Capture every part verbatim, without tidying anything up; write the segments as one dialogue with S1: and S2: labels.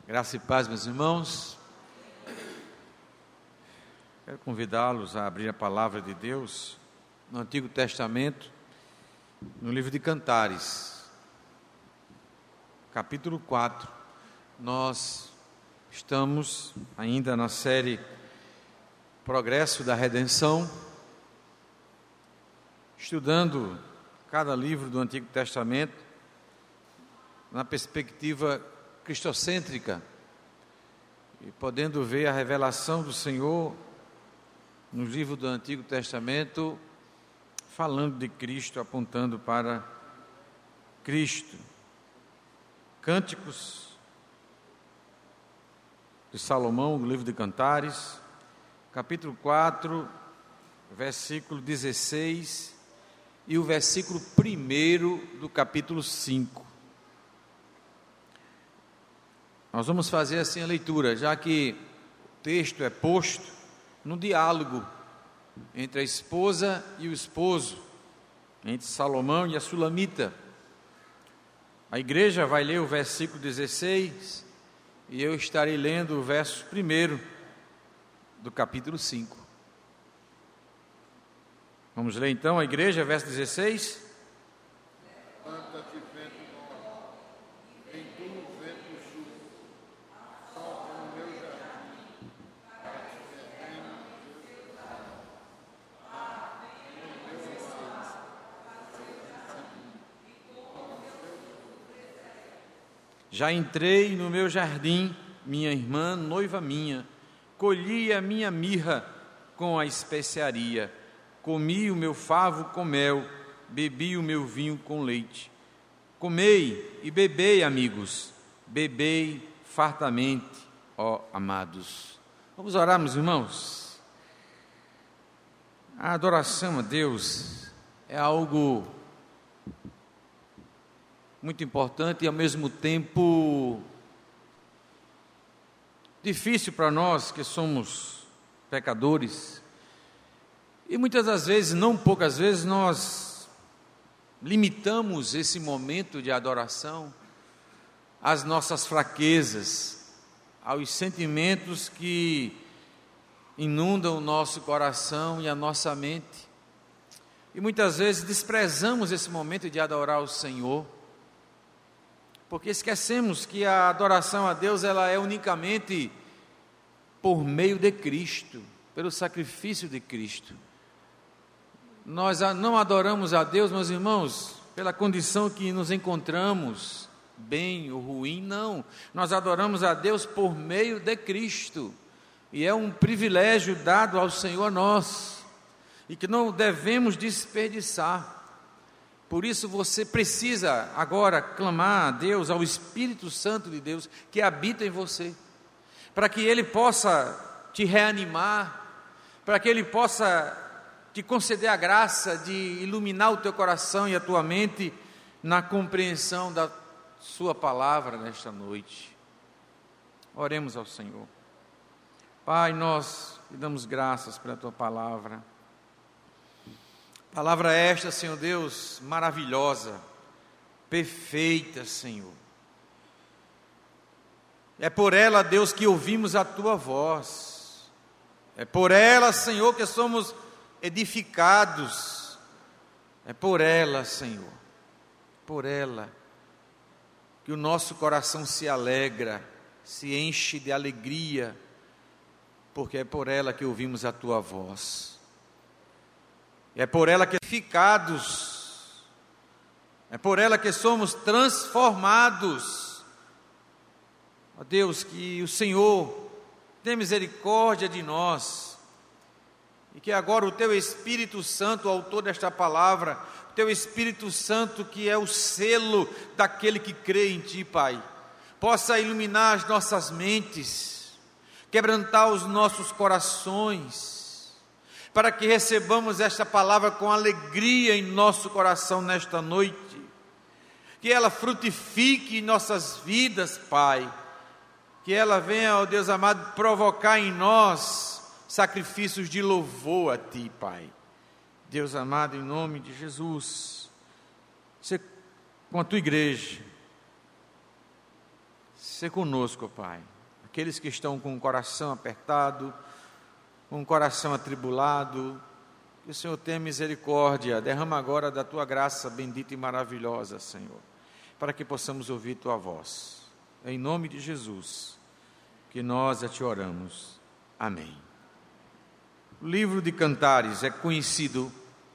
S1: Graça e paz, meus irmãos. Quero convidá-los a abrir a palavra de Deus no Antigo Testamento, no livro de Cantares, capítulo quatro. Nós estamos ainda na série Progresso da Redenção, estudando cada livro do Antigo Testamento na perspectiva cristocêntrica e podendo ver a revelação do Senhor no livro do Antigo Testamento, falando de Cristo, apontando para Cristo. Cânticos de Salomão, no livro de Cantares, capítulo quatro, versículo dezesseis e o versículo primeiro do capítulo cinco. Nós vamos fazer assim a leitura, já que o texto é posto no diálogo entre a esposa e o esposo, entre Salomão e a Sulamita. A igreja vai ler o versículo dezesseis e eu estarei lendo o verso primeiro do capítulo cinco. Vamos ler então a igreja, verso dezesseis.
S2: Levanta-te, vento norte, vem tu, vento sul, sopra no meu jardim, bate terreno no meu jardim.
S1: Já entrei no meu jardim, minha irmã, noiva minha, colhi a minha mirra com a especiaria, comi o meu favo com mel, bebi o meu vinho com leite. Comei e bebei, amigos, bebei fartamente, ó amados. Vamos orar, meus irmãos. A adoração a Deus é algo muito importante e ao mesmo tempo difícil para nós que somos pecadores. E muitas das vezes, não poucas vezes, nós limitamos esse momento de adoração às nossas fraquezas, aos sentimentos que inundam o nosso coração e a nossa mente. E muitas vezes desprezamos esse momento de adorar o Senhor, porque esquecemos que a adoração a Deus ela é unicamente por meio de Cristo, pelo sacrifício de Cristo. Nós não adoramos a Deus, meus irmãos, pela condição que nos encontramos, bem ou ruim, não. Nós adoramos a Deus por meio de Cristo, e é um privilégio dado ao Senhor nós, e que não devemos desperdiçar. Por isso você precisa agora clamar a Deus, ao Espírito Santo de Deus, que habita em você, para que Ele possa te reanimar, para que Ele possa te conceder a graça de iluminar o teu coração e a tua mente na compreensão da sua palavra nesta noite. Oremos ao Senhor. Pai, nós te damos graças pela tua palavra. Palavra esta, Senhor Deus, maravilhosa, perfeita, Senhor. É por ela, Deus, que ouvimos a tua voz. É por ela, Senhor, que somos edificados. É por ela, Senhor, por ela, que o nosso coração se alegra, se enche de alegria, porque é por ela que ouvimos a tua voz. É por ela que edificados, é por ela que somos transformados. Ó Deus, que o Senhor tenha misericórdia de nós, e que agora o Teu Espírito Santo, autor desta palavra, o Teu Espírito Santo que é o selo daquele que crê em Ti, Pai, possa iluminar as nossas mentes, quebrantar os nossos corações, para que recebamos esta palavra com alegria em nosso coração nesta noite, que ela frutifique em nossas vidas, Pai, que ela venha, ó Deus amado, provocar em nós sacrifícios de louvor a Ti, Pai. Deus amado, em nome de Jesus, você, com a Tua igreja, ser conosco, Pai. Aqueles que estão com o coração apertado, com o coração atribulado, que o Senhor tenha misericórdia, derrama agora da Tua graça bendita e maravilhosa, Senhor, para que possamos ouvir Tua voz. Em nome de Jesus, que nós a Te oramos. Amém. O livro de Cantares é conhecido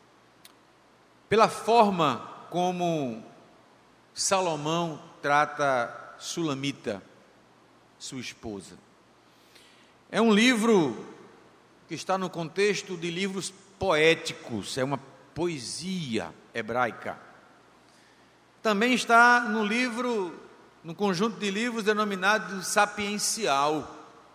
S1: pela forma como Salomão trata Sulamita, sua esposa. É um livro que está no contexto de livros poéticos, é uma poesia hebraica. Também está no livro, no conjunto de livros denominado sapiencial.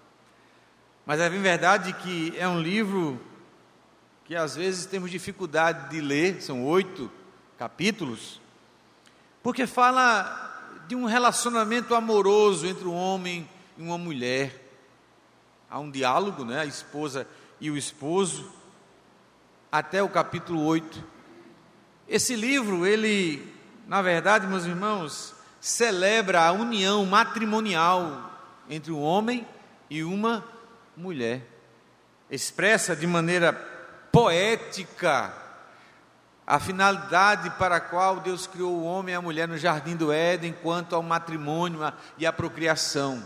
S1: Mas é bem verdade que é um livro que às vezes temos dificuldade de ler, são oito capítulos, porque fala de um relacionamento amoroso entre um homem e uma mulher. Há um diálogo, né, a esposa e o esposo, até o capítulo oito. Esse livro, ele, na verdade, meus irmãos, celebra a união matrimonial entre um homem e uma mulher. Expressa de maneira poética a finalidade para a qual Deus criou o homem e a mulher no jardim do Éden, quanto ao matrimônio e à procriação.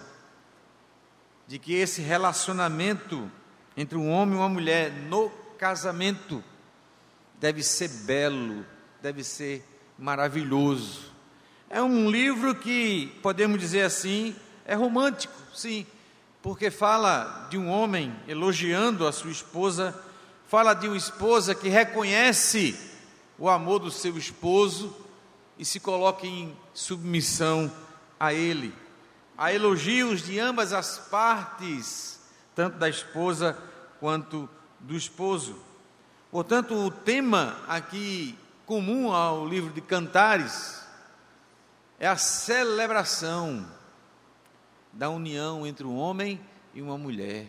S1: De que esse relacionamento entre um homem e uma mulher no casamento deve ser belo, deve ser maravilhoso. É um livro que, podemos dizer assim, é romântico, sim, porque fala de um homem elogiando a sua esposa, fala de uma esposa que reconhece o amor do seu esposo e se coloca em submissão a ele. Há elogios de ambas as partes, tanto da esposa quanto do esposo. Portanto, o tema aqui comum ao livro de Cantares é a celebração da união entre um homem e uma mulher.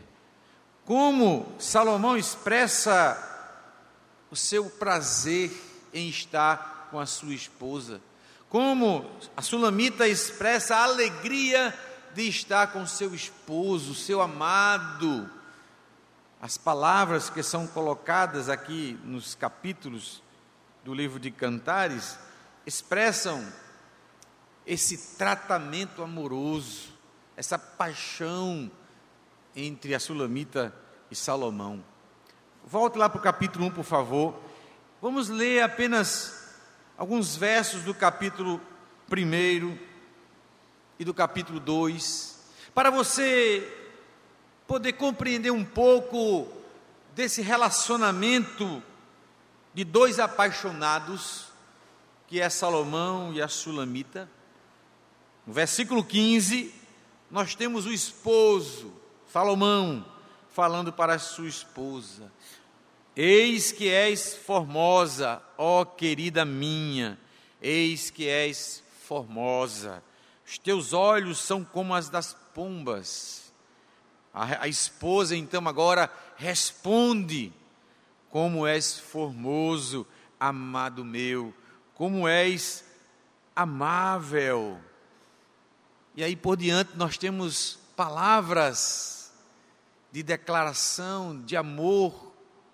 S1: Como Salomão expressa o seu prazer em estar com a sua esposa, como a Sulamita expressa a alegria de estar com seu esposo, seu amado. As palavras que são colocadas aqui nos capítulos do livro de Cantares expressam esse tratamento amoroso, essa paixão entre a Sulamita e Salomão. Volte lá para o capítulo um, por favor. Vamos ler apenas alguns versos do capítulo um e do capítulo dois, para você poder compreender um pouco desse relacionamento de dois apaixonados, que é Salomão e a Sulamita. No versículo quinze, nós temos o esposo, Salomão, falando para a sua esposa: eis que és formosa, ó querida minha, eis que és formosa, os teus olhos são como as das pombas. A, a esposa então agora responde: como és formoso, amado meu, como és amável. E aí por diante nós temos palavras de declaração, de amor,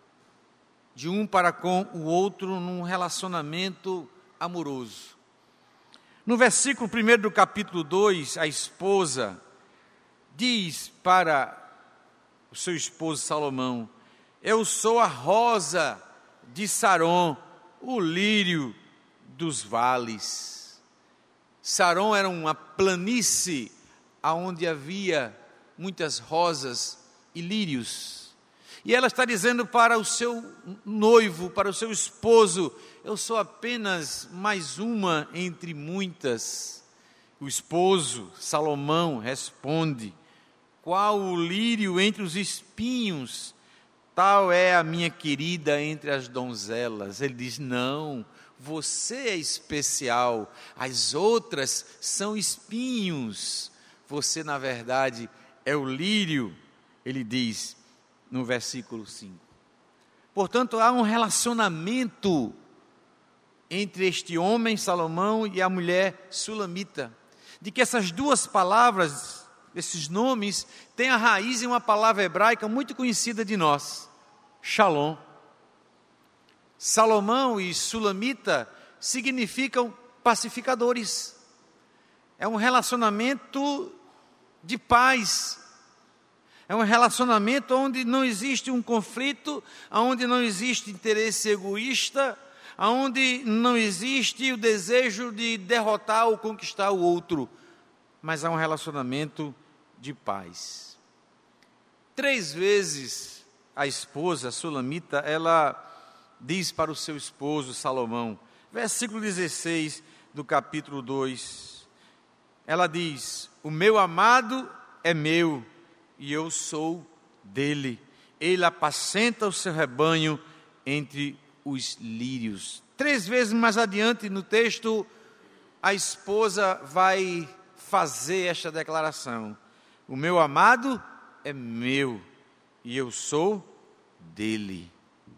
S1: de um para com o outro num relacionamento amoroso. No versículo primeiro do capítulo dois, a esposa diz para o seu esposo Salomão: eu sou a rosa de Saron, o lírio dos vales. Saron era uma planície onde havia muitas rosas e lírios. E ela está dizendo para o seu noivo, para o seu esposo: eu sou apenas mais uma entre muitas. O esposo, Salomão, responde: qual o lírio entre os espinhos, tal é a minha querida entre as donzelas. Ele diz: não, você é especial, as outras são espinhos, você na verdade é o lírio. Ele diz no versículo cinco. Portanto, há um relacionamento entre este homem, Salomão, e a mulher Sulamita. de que essas duas palavras, esses nomes, têm a raiz em uma palavra hebraica muito conhecida de nós, Shalom. Salomão e Sulamita significam pacificadores. É um relacionamento de paz. É um relacionamento onde não existe um conflito, onde não existe interesse egoísta, onde não existe o desejo de derrotar ou conquistar o outro, mas há um relacionamento de paz. Três vezes a esposa, a Sulamita, ela diz para o seu esposo Salomão, versículo dezesseis do capítulo dois, ela diz: o meu amado é meu e eu sou dele, ele apacenta o seu rebanho entre os lírios. Três vezes mais adiante no texto, a esposa vai fazer esta declaração: o meu amado é meu e eu sou dele.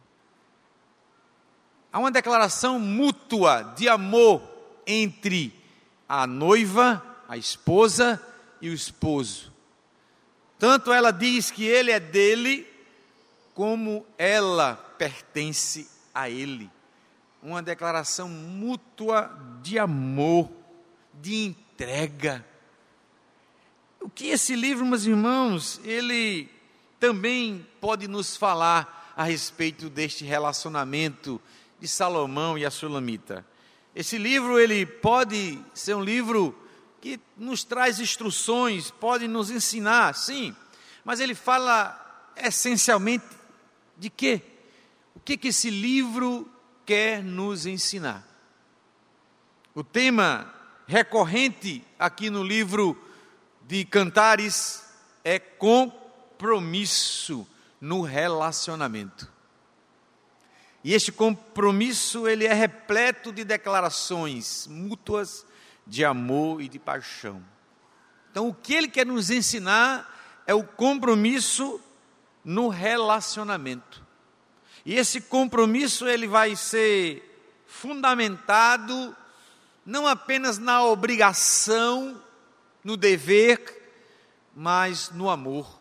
S1: Há uma declaração mútua de amor entre a noiva, a esposa e o esposo. Tanto ela diz que ele é dele, como ela pertence a ele. Uma declaração mútua de amor, de entrega. O que esse livro, meus irmãos, ele também pode nos falar a respeito deste relacionamento de Salomão e a Sulamita. Esse livro, ele pode ser um livro que nos traz instruções, pode nos ensinar, sim, mas ele fala essencialmente de quê? O que que esse livro quer nos ensinar? O tema recorrente aqui no livro de Cantares é compromisso no relacionamento. E este compromisso, ele é repleto de declarações mútuas de amor e de paixão. Então, o que ele quer nos ensinar é o compromisso no relacionamento. E esse compromisso, ele vai ser fundamentado não apenas na obrigação, no dever, mas no amor.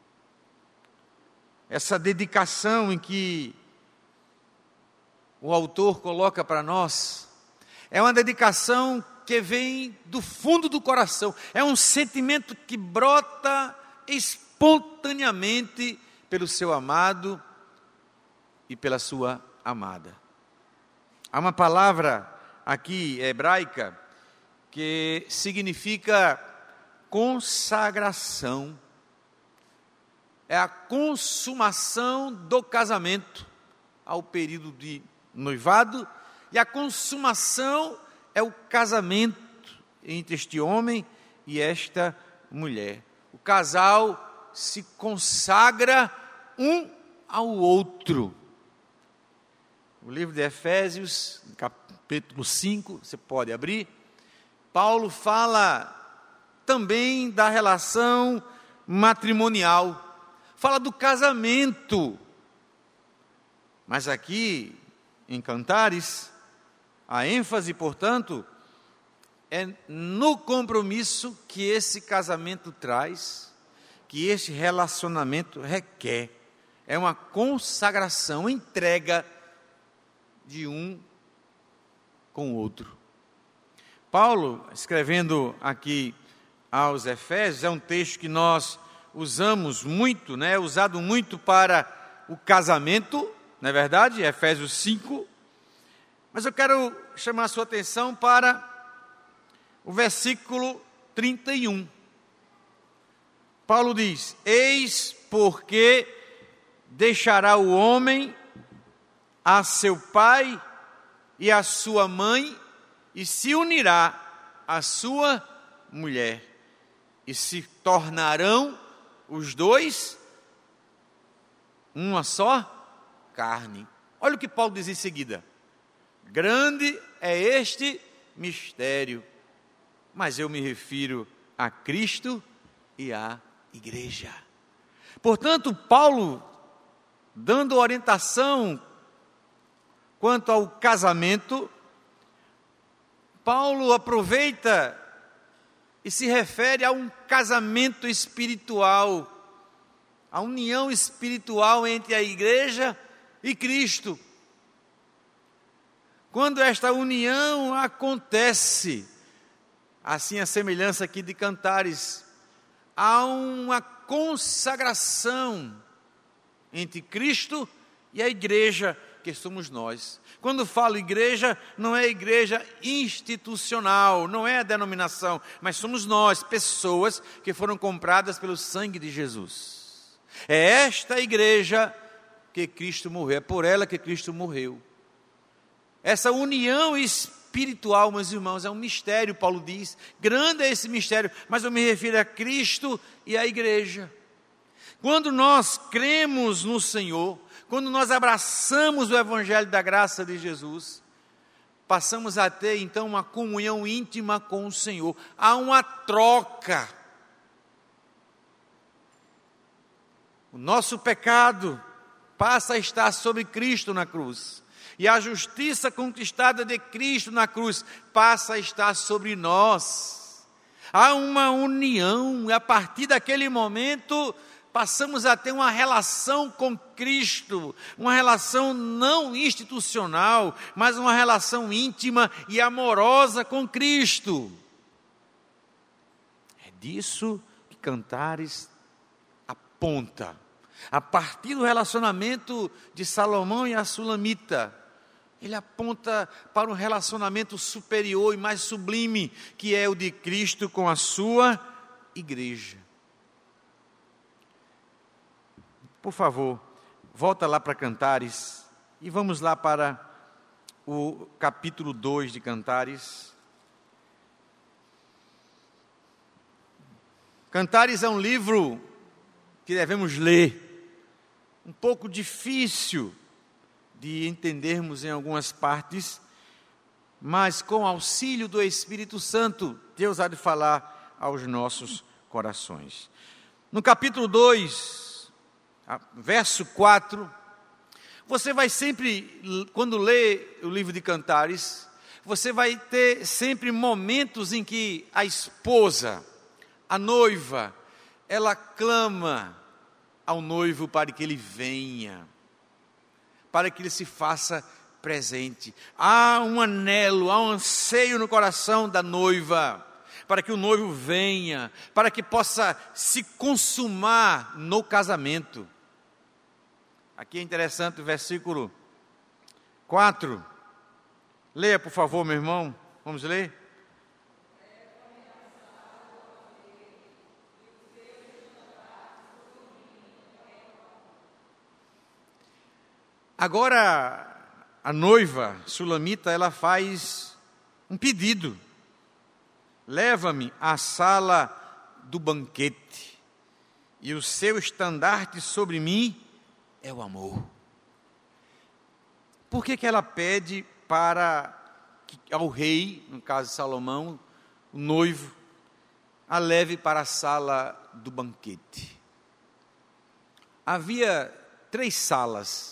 S1: Essa dedicação em que o autor coloca para nós é uma dedicação que vem do fundo do coração, é um sentimento que brota espontaneamente pelo seu amado e pela sua amada. Há uma palavra aqui hebraica que significa consagração. É a consumação do casamento ao período de noivado, e a consumação é o casamento entre este homem e esta mulher. O casal se consagra um ao outro. O livro de Efésios, capítulo cinco, você pode abrir. Paulo fala também da relação matrimonial, fala do casamento. Mas aqui, em Cantares, a ênfase, portanto, é no compromisso que esse casamento traz, que este relacionamento requer. É uma consagração, entrega de um com o outro. Paulo, escrevendo aqui aos Efésios, é um texto que nós usamos muito, né? Usado muito para o casamento, não é verdade? Efésios cinco. Mas eu quero chamar a sua atenção para o versículo trinta e um. Paulo diz: eis porque deixará o homem a seu pai e a sua mãe, e se unirá à sua mulher, e se tornarão os dois uma só carne. Olha o que Paulo diz em seguida: grande é este mistério, mas eu me refiro a Cristo e à igreja. Portanto, Paulo, dando orientação quanto ao casamento, Paulo aproveita e se refere a um casamento espiritual, a união espiritual entre a igreja e Cristo. Quando esta união acontece, assim a semelhança aqui de Cantares, há uma consagração entre Cristo e a igreja, que somos nós. Quando falo igreja, não é igreja institucional, não é a denominação, mas somos nós, pessoas que foram compradas pelo sangue de Jesus. É esta igreja que Cristo morreu, é por ela que Cristo morreu. Essa união espiritual, meus irmãos, é um mistério, Paulo diz, grande é esse mistério, mas eu me refiro a Cristo e à igreja. Quando nós cremos no Senhor, quando nós abraçamos o Evangelho da graça de Jesus, passamos a ter então uma comunhão íntima com o Senhor. Há uma troca. O nosso pecado passa a estar sobre Cristo na cruz. E a justiça conquistada de Cristo na cruz passa a estar sobre nós. Há uma união, e a partir daquele momento passamos a ter uma relação com Cristo, uma relação não institucional, mas uma relação íntima e amorosa com Cristo. É disso que Cantares aponta. A partir do relacionamento de Salomão e a Sulamita, ele aponta para um relacionamento superior e mais sublime, que é o de Cristo com a sua igreja. Por favor, volta lá para Cantares e vamos lá para o capítulo dois de Cantares. Cantares é um livro que devemos ler, um pouco difícil de entendermos em algumas partes, mas com auxílio do Espírito Santo, Deus há de falar aos nossos corações. No capítulo dois, verso quatro, você vai sempre, quando lê o livro de Cantares, você vai ter sempre momentos em que a esposa, a noiva, ela clama ao noivo para que ele venha, para que ele se faça presente. Há um anelo, há um anseio no coração da noiva, para que o noivo venha, para que possa se consumar no casamento. Aqui é interessante o versículo quatro. Leia, por favor, meu irmão. Vamos ler? Agora, a noiva sulamita, ela faz um pedido. Leva-me à sala do banquete, e o seu estandarte sobre mim é o amor. Por que que ela pede para que ao rei, no caso de Salomão, o noivo, a leve para a sala do banquete? Havia três salas.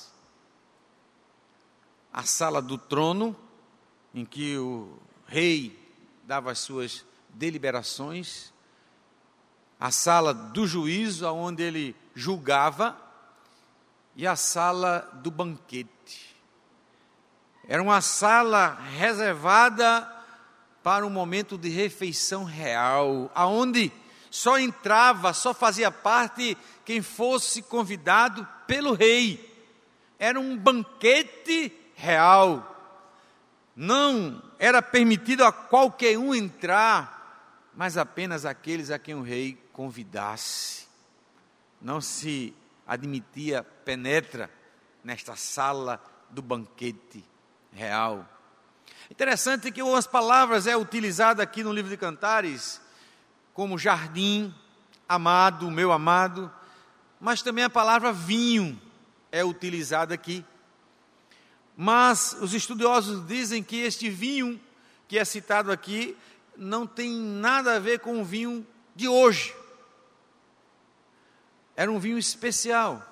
S1: A sala do trono, em que o rei dava as suas deliberações, a sala do juízo, onde ele julgava, e a sala do banquete. Era uma sala reservada para um momento de refeição real, aonde só entrava, só fazia parte quem fosse convidado pelo rei. Era um banquete real. Não era permitido a qualquer um entrar, mas apenas aqueles a quem o rei convidasse. Não se admitia penetra nesta sala do banquete real. Interessante que umas palavras é utilizada aqui no livro de Cantares, como jardim, amado, meu amado, mas também a palavra vinho é utilizada aqui. Mas os estudiosos dizem que este vinho que é citado aqui não tem nada a ver com o vinho de hoje. Era um vinho especial.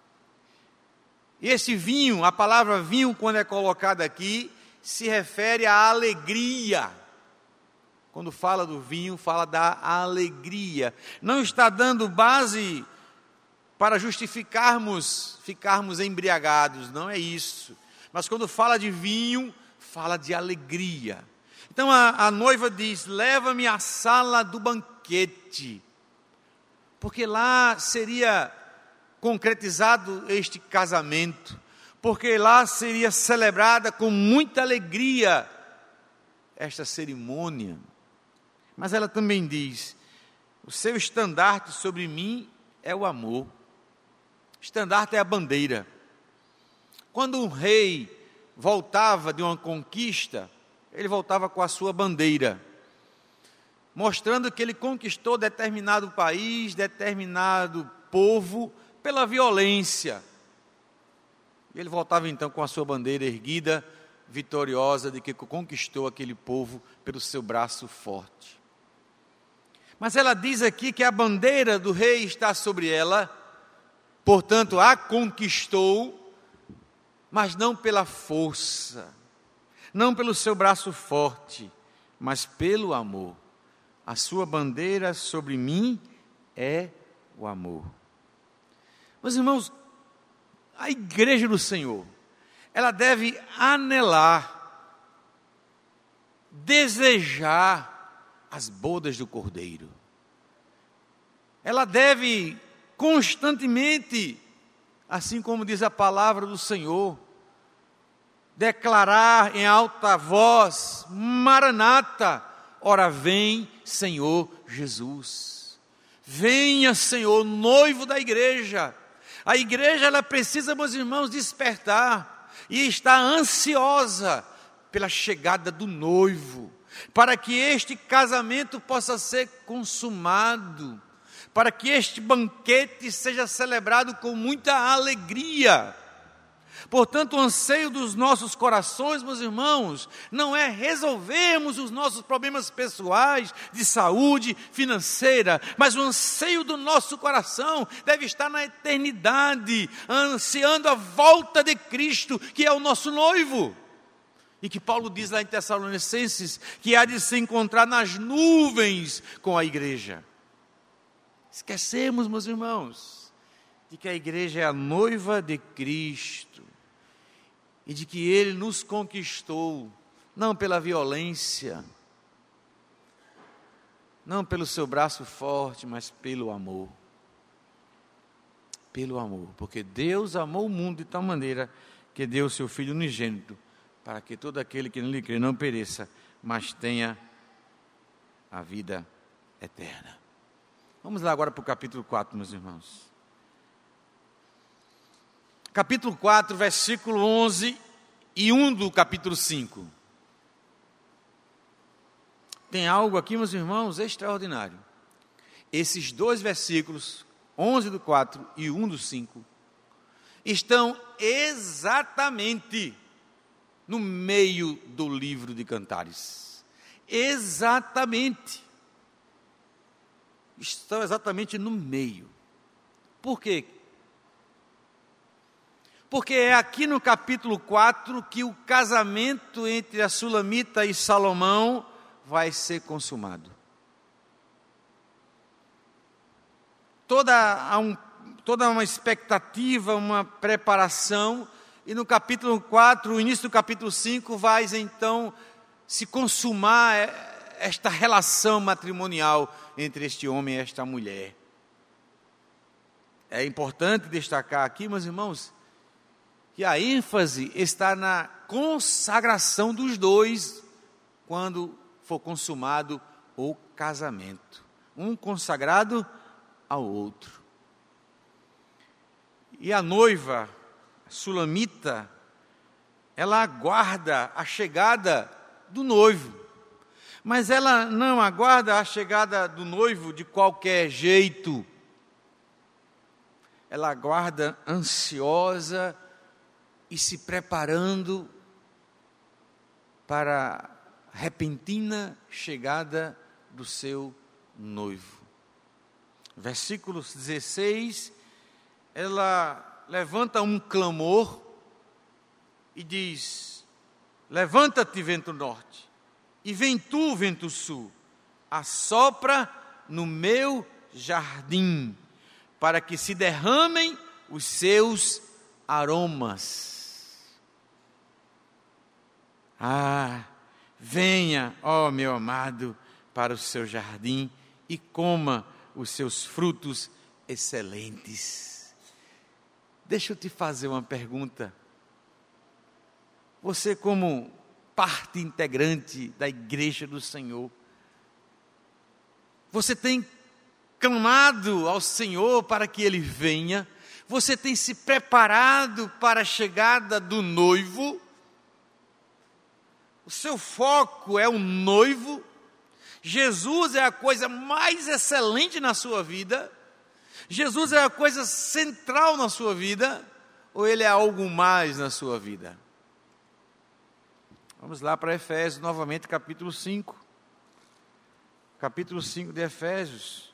S1: E esse vinho, a palavra vinho, quando é colocada aqui, se refere à alegria. quando fala do vinho, fala da alegria. Não está dando base para justificarmos, ficarmos embriagados, não é isso. Mas quando fala de vinho, fala de alegria. Então a, a noiva diz: leva-me à sala do banquete, porque lá seria concretizado este casamento, porque lá seria celebrada com muita alegria esta cerimônia. Mas ela também diz: o seu estandarte sobre mim é o amor. Estandarte é a bandeira. Quando um rei voltava de uma conquista, ele voltava com a sua bandeira, mostrando que ele conquistou determinado país, determinado povo, pela violência. E ele voltava então com a sua bandeira erguida, vitoriosa, de que conquistou aquele povo pelo seu braço forte. Mas ela diz aqui que a bandeira do rei está sobre ela, portanto a conquistou, mas não pela força, não pelo seu braço forte, mas pelo amor. A sua bandeira sobre mim é o amor. Meus irmãos, a igreja do Senhor, ela deve anelar, desejar as bodas do Cordeiro. Ela deve constantemente, assim como diz a palavra do Senhor, declarar em alta voz: Maranata, ora vem, Senhor Jesus. Venha, Senhor, noivo da igreja. A igreja, ela precisa, meus irmãos, despertar e está ansiosa pela chegada do noivo, para que este casamento possa ser consumado, para que este banquete seja celebrado com muita alegria. Portanto, o anseio dos nossos corações, meus irmãos, não é resolvermos os nossos problemas pessoais, de saúde, financeira, mas o anseio do nosso coração deve estar na eternidade, ansiando a volta de Cristo, que é o nosso noivo. E que Paulo diz lá em Tessalonicenses, que há de se encontrar nas nuvens com a igreja. Esquecemos, meus irmãos, de que a igreja é a noiva de Cristo, e de que Ele nos conquistou, não pela violência, não pelo seu braço forte, mas pelo amor. Pelo amor, porque Deus amou o mundo de tal maneira que deu o seu Filho unigênito, para que todo aquele que nele crê não pereça, mas tenha a vida eterna. Vamos lá agora para o capítulo quatro, meus irmãos. Capítulo quatro, versículo onze e um do capítulo cinco. Tem algo aqui, meus irmãos, extraordinário. Esses dois versículos, onze do quatro e um do cinco, estão exatamente no meio do livro de Cantares. Exatamente. Estão exatamente no meio. Por quê? Porque é aqui no capítulo quatro que o casamento entre a Sulamita e Salomão vai ser consumado. Toda, há um, toda uma expectativa, uma preparação, e no capítulo quatro, o início do capítulo cinco, vai então se consumar esta relação matrimonial entre este homem e esta mulher. É importante destacar aqui, meus irmãos, que a ênfase está na consagração dos dois, quando for consumado o casamento. Um consagrado ao outro. E a noiva, a Sulamita, ela aguarda a chegada do noivo. Mas ela não aguarda a chegada do noivo de qualquer jeito. Ela aguarda ansiosa e se preparando para a repentina chegada do seu noivo. Versículos dezesseis, ela levanta um clamor e diz: levanta-te, vento norte, e vem tu, vento sul, assopra no meu jardim, para que se derramem os seus aromas. Ah, venha, ó meu amado, para o seu jardim e coma os seus frutos excelentes. Deixa eu te fazer uma pergunta. Você, como parte integrante da igreja do Senhor, você tem clamado ao Senhor para que Ele venha? Você tem se preparado para a chegada do noivo? O seu foco é o noivo? Jesus é a coisa mais excelente na sua vida? Jesus é a coisa central na sua vida? Ou Ele é algo mais na sua vida? Vamos lá para Efésios, novamente, capítulo cinco. Capítulo cinco de Efésios.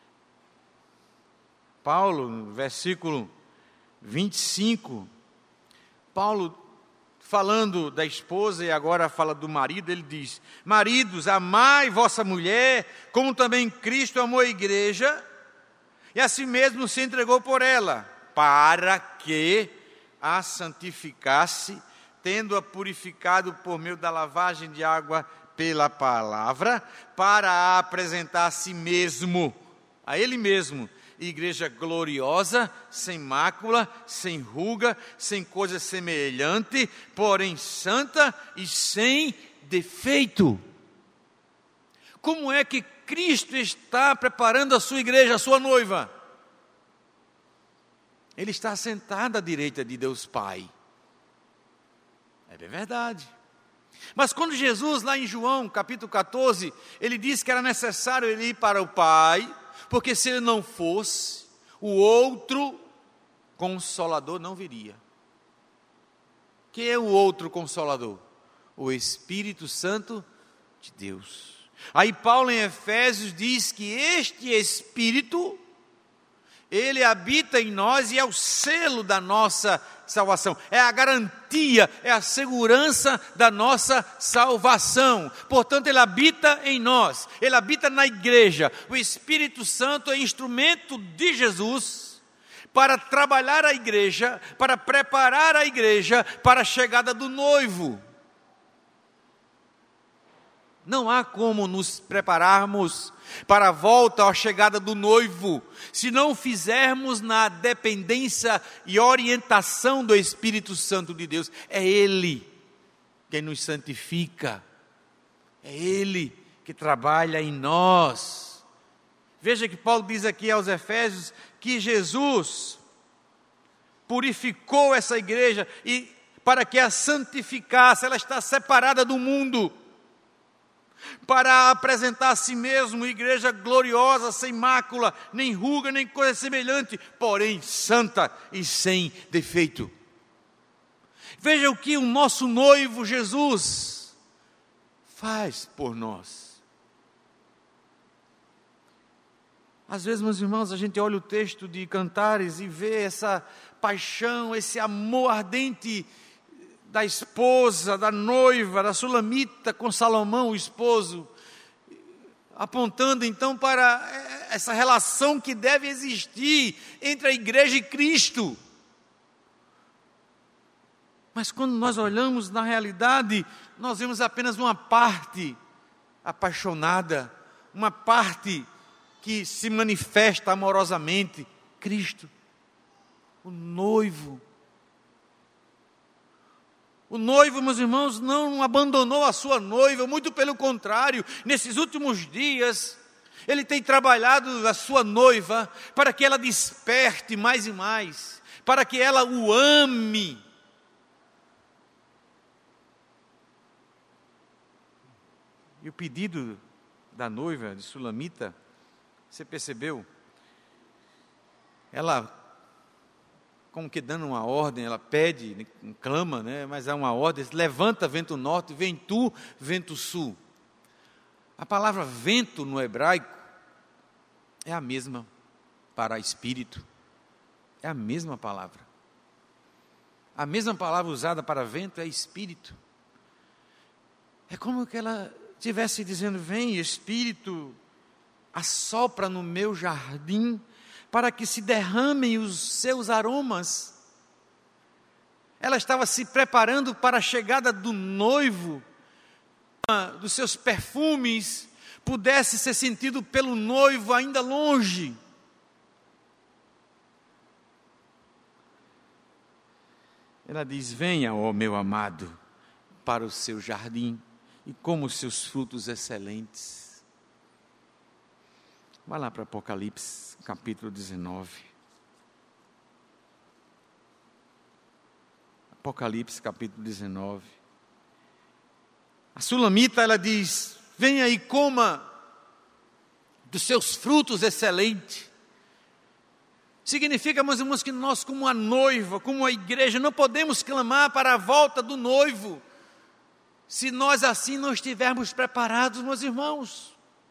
S1: Paulo, no versículo vinte e cinco, Paulo, falando da esposa e agora fala do marido, ele diz: maridos, amai vossa mulher, como também Cristo amou a igreja, e assim mesmo se entregou por ela, para que a santificasse, tendo-a purificado por meio da lavagem de água pela palavra, para a apresentar a si mesmo, a ele mesmo, igreja gloriosa, sem mácula, sem ruga, sem coisa semelhante, porém santa e sem defeito. Como é que Cristo está preparando a sua igreja, a sua noiva? Ele está sentado à direita de Deus Pai. É bem verdade. Mas quando Jesus, lá em João, capítulo catorze, ele disse que era necessário ele ir para o Pai, porque se ele não fosse, o outro Consolador não viria. Quem é o outro Consolador? O Espírito Santo de Deus. Aí Paulo em Efésios diz que este Espírito, ele habita em nós e é o selo da nossa salvação, é a garantia, é a segurança da nossa salvação. Portanto, ele habita em nós, ele habita na igreja. O Espírito Santo é instrumento de Jesus para trabalhar a igreja, para preparar a igreja para a chegada do noivo. Não há como nos prepararmos para a volta ou a chegada do noivo, se não fizermos na dependência e orientação do Espírito Santo de Deus. É Ele quem nos santifica, é Ele que trabalha em nós. Veja que Paulo diz aqui aos Efésios que Jesus purificou essa igreja e para que a santificasse. Ela está separada do mundo, para apresentar a si mesmo igreja gloriosa, sem mácula, nem ruga, nem coisa semelhante, porém santa e sem defeito. Veja o que o nosso noivo Jesus faz por nós. Às vezes, meus irmãos, a gente olha o texto de Cantares e vê essa paixão, esse amor ardente da esposa, da noiva, da Sulamita com Salomão, o esposo, apontando então para essa relação que deve existir entre a igreja e Cristo. Mas quando nós olhamos na realidade, nós vemos apenas uma parte apaixonada, uma parte que se manifesta amorosamente: Cristo, o noivo. O noivo, meus irmãos, não abandonou a sua noiva, muito pelo contrário, nesses últimos dias, ele tem trabalhado a sua noiva para que ela desperte mais e mais, para que ela o ame. E o pedido da noiva, de Sulamita, você percebeu? Ela, como que dando uma ordem, ela pede, clama, né? Mas é uma ordem: levanta, vento norte, vem tu, vento sul. A palavra vento no hebraico é a mesma para espírito, é a mesma palavra. A mesma palavra usada para vento é espírito. É como que ela estivesse dizendo: vem, Espírito, assopra no meu jardim, para que se derramem os seus aromas. Ela estava se preparando para a chegada do noivo, dos seus perfumes pudesse ser sentido pelo noivo ainda longe. Ela diz: venha, ó meu amado, para o seu jardim, e coma os seus frutos excelentes. Vai lá para Apocalipse, capítulo dezenove. Apocalipse, capítulo dezenove. A Sulamita, ela diz: venha e coma dos seus frutos excelentes. Significa, meus irmãos, que nós, como a noiva, como a igreja, não podemos clamar para a volta do noivo, se nós assim não estivermos preparados, meus irmãos.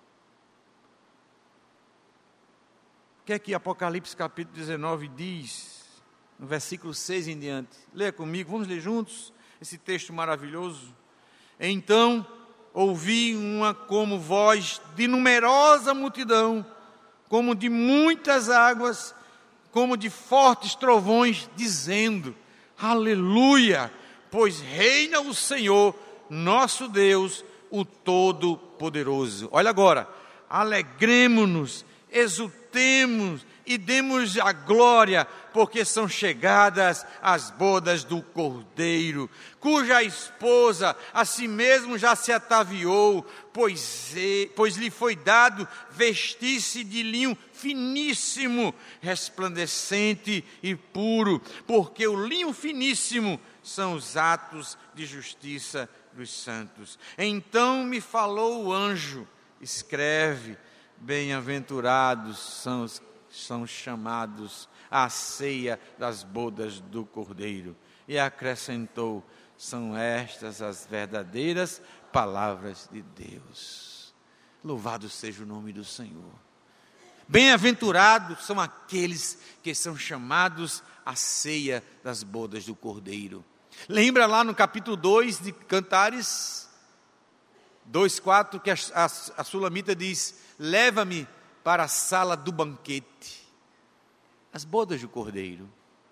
S1: O que é que Apocalipse capítulo dezenove diz, no versículo seis em diante? Leia comigo, vamos ler juntos esse texto maravilhoso. Então ouvi uma como voz de numerosa multidão, como de muitas águas, como de fortes trovões, dizendo: aleluia, pois reina o Senhor, nosso Deus, o Todo-Poderoso. Olha agora: alegremo-nos, exultemos e demos a glória, porque são chegadas as bodas do Cordeiro, cuja esposa a si mesmo já se ataviou, pois, é, pois lhe foi dado vestir-se de linho finíssimo, resplandecente e puro, porque o linho finíssimo são os atos de justiça dos santos. Então me falou o anjo: escreve, bem-aventurados são os são chamados à ceia das bodas do Cordeiro. E acrescentou: são estas as verdadeiras palavras de Deus. Louvado seja o nome do Senhor. Bem-aventurados são aqueles que são chamados à ceia das bodas do Cordeiro. Lembra lá no capítulo dois de Cantares, dois, quatro, que a, a, a Sulamita diz: leva-me para a sala do banquete, as bodas do Cordeiro.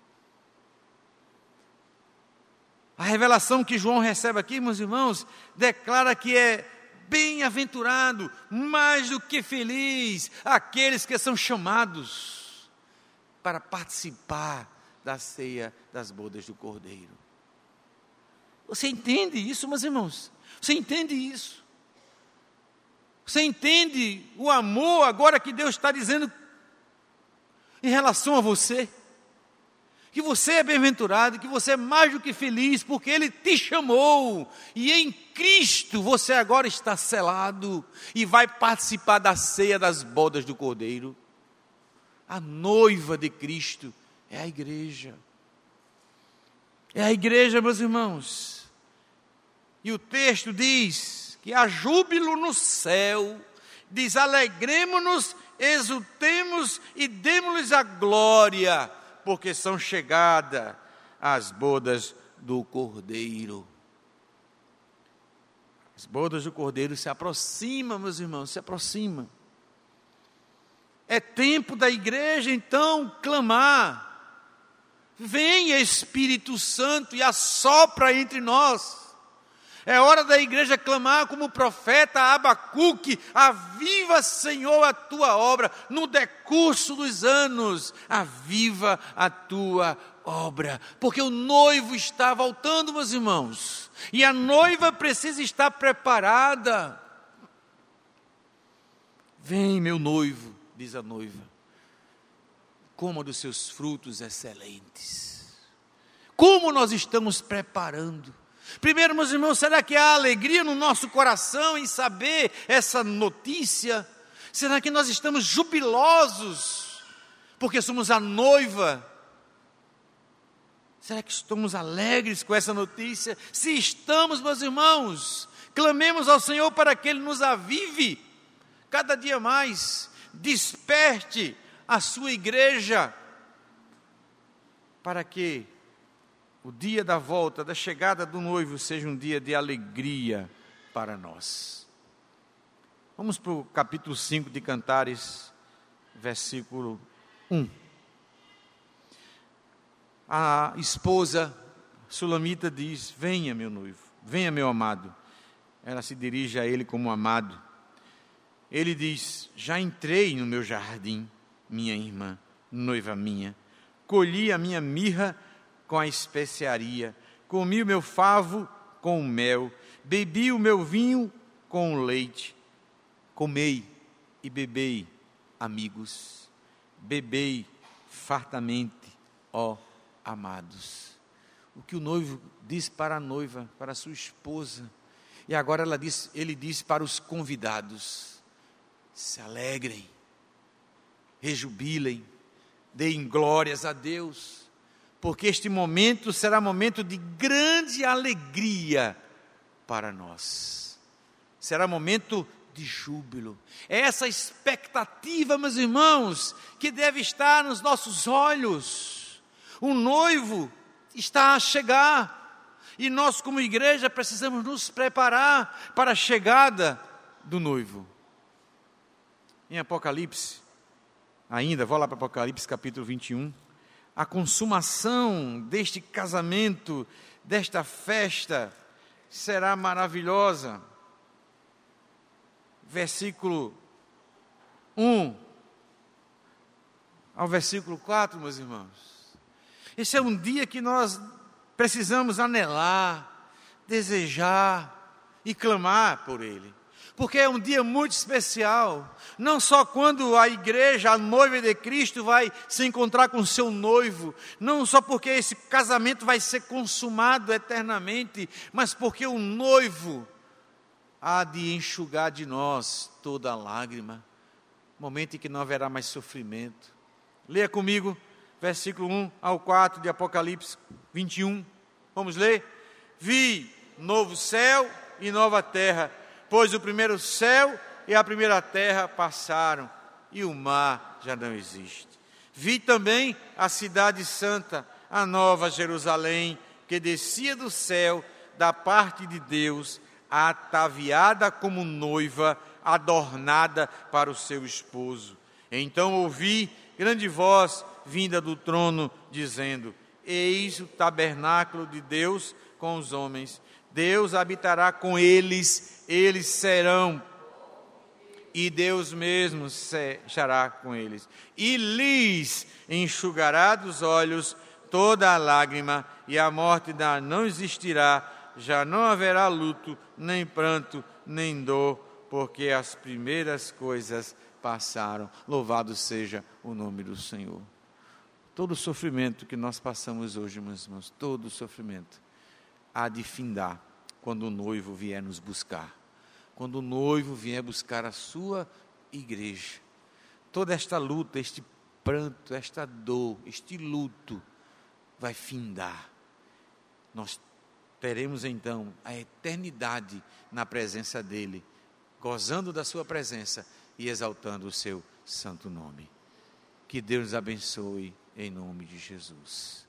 S1: A revelação que João recebe aqui, meus irmãos, declara que é bem-aventurado, mais do que feliz, aqueles que são chamados para participar da ceia das bodas do Cordeiro. Você entende isso, meus irmãos? Você entende isso? Você entende o amor agora que Deus está dizendo em relação a você? Que você é bem-aventurado, que você é mais do que feliz, porque Ele te chamou, e em Cristo você agora está selado, e vai participar da ceia das bodas do Cordeiro. A noiva de Cristo é a igreja. É a igreja, meus irmãos. E o texto diz que há júbilo no céu, diz: alegremo-nos, exultemos e demos-lhes a glória, porque são chegadas as bodas do Cordeiro. As bodas do Cordeiro se aproximam, meus irmãos, se aproximam. É tempo da igreja então clamar: venha Espírito Santo e assopra entre nós. É hora da igreja clamar como o profeta Abacuque: aviva, Senhor, a tua obra, no decurso dos anos, aviva a tua obra, porque o noivo está voltando, meus irmãos, e a noiva precisa estar preparada. Vem, meu noivo, diz a noiva, coma dos seus frutos excelentes. Como nós estamos preparando? Primeiro, meus irmãos, será que há alegria no nosso coração em saber essa notícia? Será que nós estamos jubilosos porque somos a noiva? Será que estamos alegres com essa notícia? Se estamos, meus irmãos, clamemos ao Senhor para que Ele nos avive cada dia mais, desperte a sua igreja, para que o dia da volta, da chegada do noivo, seja um dia de alegria para nós. Vamos para o capítulo cinco de Cantares, versículo um. A esposa sulamita diz: venha, meu noivo, venha, meu amado. Ela se dirige a ele como amado. Ele diz: já entrei no meu jardim, minha irmã, noiva minha. Colhi a minha mirra com a especiaria, comi o meu favo com o mel, bebi o meu vinho com o leite. Comei e bebei, amigos, bebei fartamente, ó amados. O que o noivo diz para a noiva, para a sua esposa, e agora ela diz, ele diz para os convidados: se alegrem, rejubilem, deem glórias a Deus, porque este momento será momento de grande alegria para nós, será momento de júbilo. É essa expectativa, meus irmãos, que deve estar nos nossos olhos. O noivo está a chegar, e nós como igreja precisamos nos preparar para a chegada do noivo. Em Apocalipse, ainda, vou lá para Apocalipse capítulo vinte e um, a consumação deste casamento, desta festa, será maravilhosa. Versículo um ao versículo quatro, meus irmãos. Esse é um dia que nós precisamos anelar, desejar e clamar por ele, porque é um dia muito especial, não só quando a igreja, a noiva de Cristo, vai se encontrar com seu noivo, não só porque esse casamento vai ser consumado eternamente, mas porque o noivo há de enxugar de nós toda a lágrima, momento em que não haverá mais sofrimento. Leia comigo, versículo um ao quatro de Apocalipse vinte e um, vamos ler? Vi novo céu e nova terra, pois o primeiro céu e a primeira terra passaram, e o mar já não existe. Vi também a cidade santa, a nova Jerusalém, que descia do céu, da parte de Deus, ataviada como noiva, adornada para o seu esposo. Então ouvi grande voz vinda do trono, dizendo: eis o tabernáculo de Deus com os homens, Deus habitará com eles, eles serão, e Deus mesmo estará com eles, e lhes enxugará dos olhos toda a lágrima, e a morte não existirá, já não haverá luto, nem pranto, nem dor, porque as primeiras coisas passaram. Louvado seja o nome do Senhor. Todo o sofrimento que nós passamos hoje, meus irmãos, todo o sofrimento há de findar quando o noivo vier nos buscar. Quando o noivo vier buscar a sua igreja. Toda esta luta, este pranto, esta dor, este luto vai findar. Nós teremos então a eternidade na presença dele, gozando da sua presença e exaltando o seu santo nome. Que Deus nos abençoe em nome de Jesus.